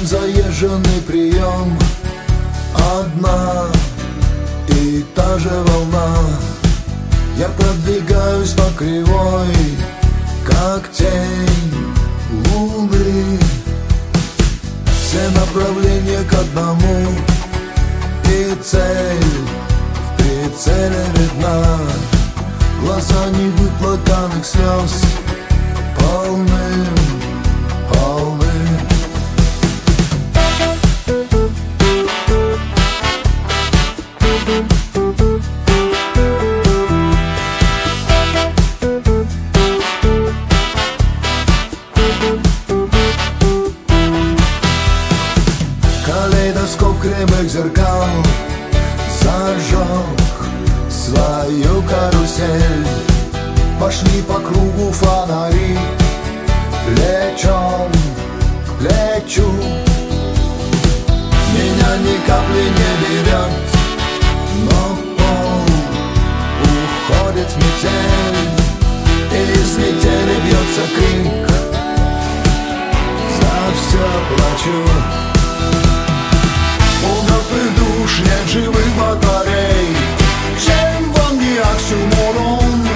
заезженный прием, одна и та же волна. Я продвигаюсь по кривой, как тень луны. Все направления к одному, и цель в прицеле видна. Глаза невыплаканных слез полны. Калейдоскоп кривых зеркал зажег свою карусель. Пошли по кругу фонари, плечом к плечу. Меня ни капли не берет, но пол уходит в метель. Из метели бьется крик, за все плачу. У мертвых душ нет живых батарей. Чем вам не оксюморон?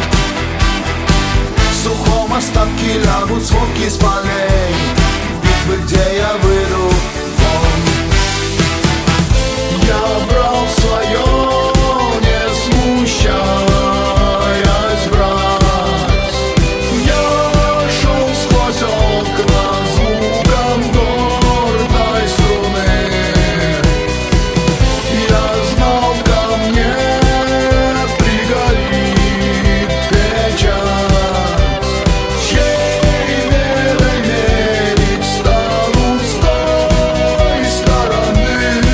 В сухом остатке лягут сводки с полей, в битвы, где я выйду вон. Я брал свое, не смущаясь брать. Я шел сквозь окна звуком горной струны. Я знал, ко мне пригорит печать. Чьей верой верить станут с той стороны.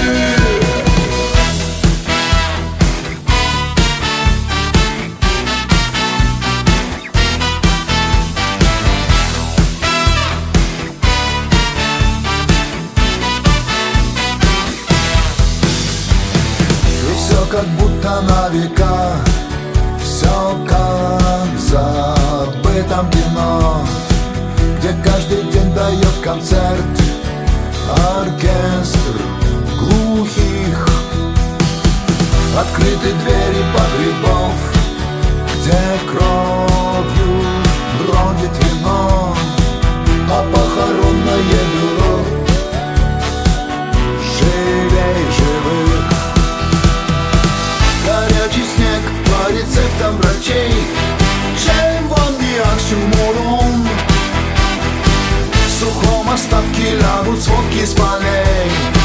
И все как будто на века, все как в забытом кино, где каждый день дает концерт оркестр глухих. Открыты двери погребов, где кровью бродит вино, а похоронное бюро живей живых. Горячий снег по рецептам врачей. Чем вам не оксюморон? В сухом остатке лягут сводки с полей,